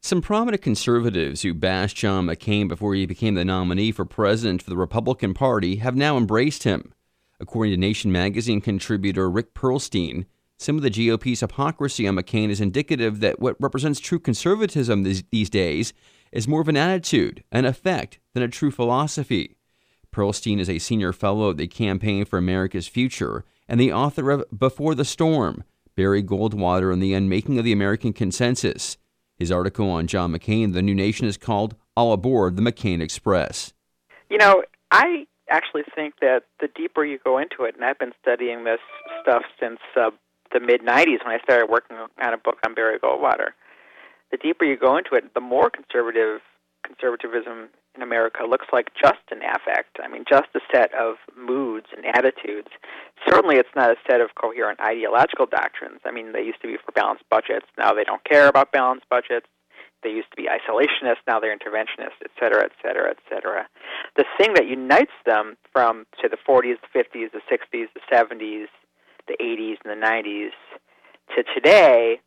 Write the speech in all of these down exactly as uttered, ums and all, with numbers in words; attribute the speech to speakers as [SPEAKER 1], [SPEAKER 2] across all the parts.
[SPEAKER 1] Some prominent conservatives who bashed John McCain before he became the nominee for president for the Republican Party have now embraced him. According to Nation magazine contributor Rick Perlstein, some of the G O P's hypocrisy on McCain is indicative that what represents true conservatism these, these days is more of an attitude, an effect, than a true philosophy. Perlstein is a senior fellow at the Campaign for America's Future and the author of Before the Storm, Barry Goldwater and the Unmaking of the American Consensus. His article on John McCain, The New Nation, is called All Aboard the McCain Express.
[SPEAKER 2] You know, I actually think that the deeper you go into it, and I've been studying this stuff since uh, the mid nineties when I started working on a book on Barry Goldwater, the deeper you go into it, the more conservative conservatism in America looks like just an affect. I mean, just a set of moods and attitudes. Certainly it's not a set of coherent ideological doctrines. I mean, they used to be for balanced budgets. Now they don't care about balanced budgets. They used to be isolationists. Now they're interventionists, et cetera, et cetera, et cetera. The thing that unites them from, say, the forties, the fifties, the sixties, the seventies, the eighties, and the nineties to today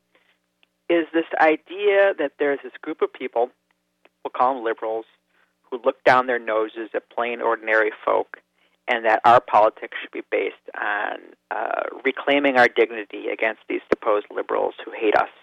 [SPEAKER 2] is this idea that there's this group of people, we'll call them liberals, who look down their noses at plain, ordinary folk, and that our politics should be based on uh, reclaiming our dignity against these supposed liberals who hate us.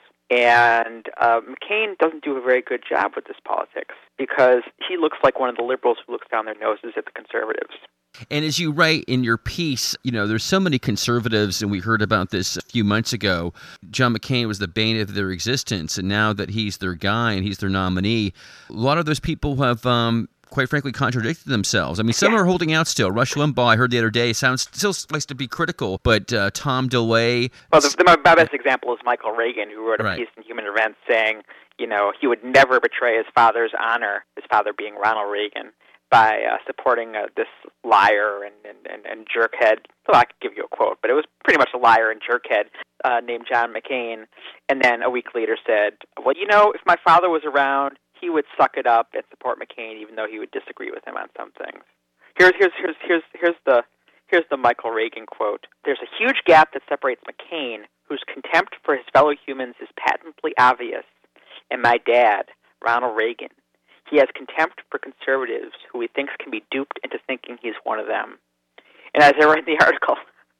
[SPEAKER 2] And uh, McCain doesn't do a very good job with this politics because he looks like one of the liberals who looks down their noses at the conservatives.
[SPEAKER 1] And as you write in your piece, you know, there's so many conservatives, and we heard about this a few months ago. John McCain was the bane of their existence, and now that he's their guy and he's their nominee, a lot of those people have, um, quite frankly, contradicted themselves. I mean, some yeah. are holding out still. Rush Limbaugh, I heard the other day, sounds still likes to be critical, but uh, Tom DeLay...
[SPEAKER 2] Well, the, the, my best example is Michael Reagan, who wrote a right. piece in Human Events saying, you know, he would never betray his father's honor, his father being Ronald Reagan, by uh, supporting uh, this liar and, and, and, and jerkhead. Well, I could give you a quote, but it was pretty much a liar and jerkhead uh, named John McCain. And then a week later said, well, you know, if my father was around, he would suck it up and support McCain, even though he would disagree with him on some things. Here's here's here's here's here's the here's the Michael Reagan quote. There's a huge gap that separates McCain, whose contempt for his fellow humans is patently obvious, and my dad, Ronald Reagan. He has contempt for conservatives who he thinks can be duped into thinking he's one of them. And as I write in the article,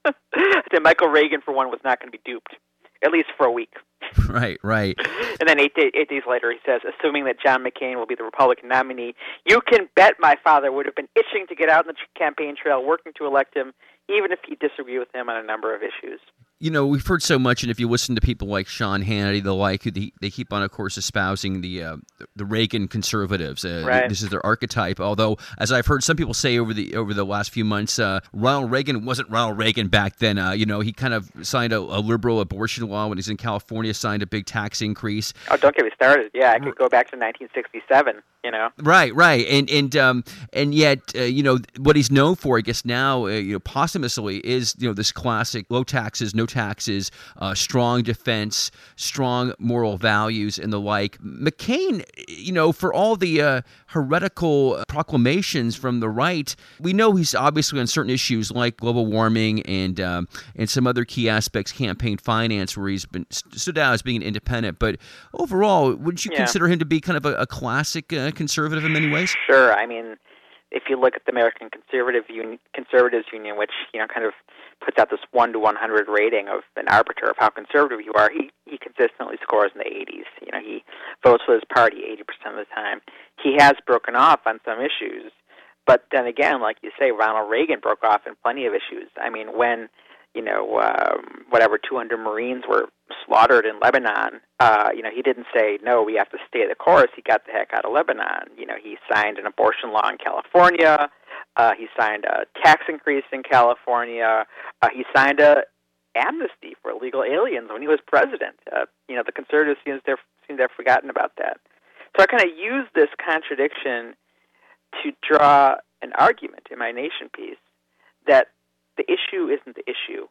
[SPEAKER 2] that Michael Reagan, for one, was not going to be duped, at least for a week.
[SPEAKER 1] Right, right.
[SPEAKER 2] And then eight, day, eight days later, he says, assuming that John McCain will be the Republican nominee, you can bet my father would have been itching to get out on the campaign trail, working to elect him, even if he disagreed with him on a number of issues.
[SPEAKER 1] You know, we've heard so much, and if you listen to people like Sean Hannity, the like, who they, they keep on, of course, espousing the uh, the Reagan conservatives. Uh,
[SPEAKER 2] right.
[SPEAKER 1] This is their archetype. Although, as I've heard some people say over the over the last few months, uh, Ronald Reagan wasn't Ronald Reagan back then. Uh, you know, he kind of signed a, a liberal abortion law when he's in California, signed a big tax increase.
[SPEAKER 2] Oh, don't get me started. Yeah, I could go back to nineteen sixty-seven. You know.
[SPEAKER 1] Right, right, and and um and yet uh, you know what he's known for, I guess now, uh, you know, posthumously, is you know this classic low taxes, no taxes, uh, strong defense, strong moral values, and the like. McCain, you know, for all the uh, heretical proclamations from the right, we know he's obviously on certain issues like global warming and um, and some other key aspects, campaign finance, where he's been stood out as being independent. But overall, wouldn't you
[SPEAKER 2] yeah.
[SPEAKER 1] consider him to be kind of a, a classic uh, conservative in many ways?
[SPEAKER 2] Sure. I mean, if you look at the American Conservative Union, Conservatives Union, which you know kind of puts out this one to one hundred rating of an arbiter of how conservative you are, he he consistently scores in the eighties. You know, he votes for his party eighty percent of the time. He has broken off on some issues, but then again, like you say, Ronald Reagan broke off in plenty of issues. I mean, when you know um, whatever two hundred Marines were slaughtered in Lebanon, uh, you know, he didn't say, no, we have to stay the course. He got the heck out of Lebanon. You know, he signed an abortion law in California. Uh, he signed a tax increase in California. Uh, he signed a amnesty for illegal aliens when he was president. Uh, you know, the conservatives seem to, have, seem to have forgotten about that. So I kind of use this contradiction to draw an argument in my Nation piece that the issue isn't the issue.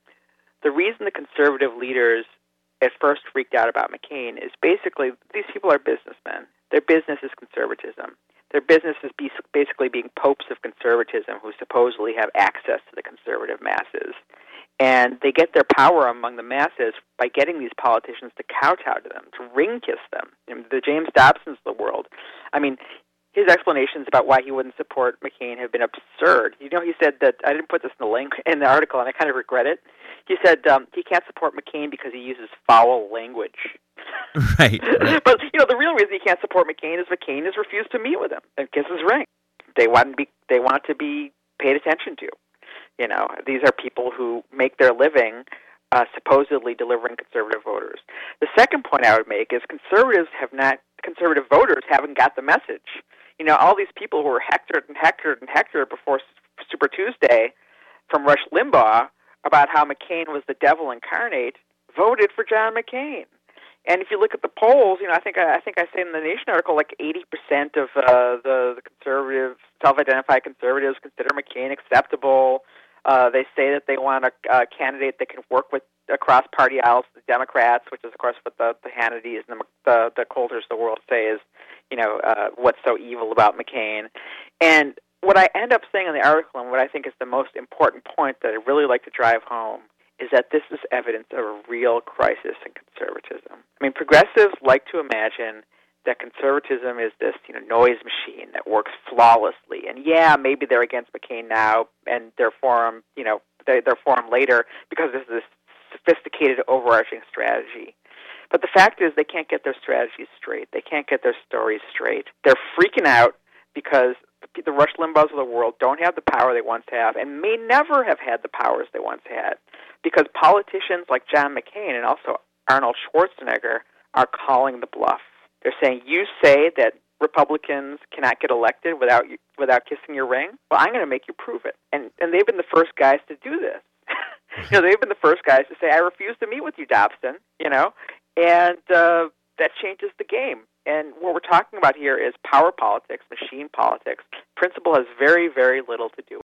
[SPEAKER 2] The reason the conservative leaders at first freaked out about McCain is basically these people are businessmen. Their business is conservatism. Their business is basically being popes of conservatism who supposedly have access to the conservative masses. And they get their power among the masses by getting these politicians to kowtow to them, to ring-kiss them. And the James Dobsons of the world. I mean, his explanations about why he wouldn't support McCain have been absurd. You know, he said that, I didn't put this in the link in the article, and I kind of regret it. He said um, he can't support McCain because he uses foul language.
[SPEAKER 1] Right, right.
[SPEAKER 2] But, you know, the real reason he can't support McCain is McCain has refused to meet with him and kiss his ring. They want to be, they want to be paid attention to. You know, these are people who make their living uh, supposedly delivering conservative voters. The second point I would make is conservatives have not, conservative voters haven't got the message. You know, all these people who were hectored and hectored and hectored before Super Tuesday from Rush Limbaugh about how McCain was the devil incarnate voted for John McCain. And if you look at the polls, you know, I think I, I think I say in the Nation article, like eighty percent of uh, the, the conservative, self-identified conservatives consider McCain acceptable. Uh, they say that they want a, a candidate that can work with across party aisles, the Democrats, which is of course what the, the Hannitys and the, the the Coulters of the world say is, you know, uh, what's so evil about McCain. And what I end up saying in the article, and what I think is the most important point that I really like to drive home, is that this is evidence of a real crisis in conservatism. I mean, progressives like to imagine that conservatism is this, you know, noise machine that works flawlessly. And yeah, maybe they're against McCain now, and they're for him, you know, they, they're for him later because there's this sophisticated, overarching strategy. But the fact is, they can't get their strategies straight. They can't get their stories straight. They're freaking out because the Rush Limbaughs of the world don't have the power they once have, and may never have had the powers they once had, because politicians like John McCain and also Arnold Schwarzenegger are calling the bluff. They're saying, you say that Republicans cannot get elected without without kissing your ring? Well, I'm going to make you prove it. And and they've been the first guys to do this. you know, they've been the first guys to say, I refuse to meet with you, Dobson, you know, and uh, that changes the game. And what we're talking about here is power politics, machine politics. Principle has very, very little to do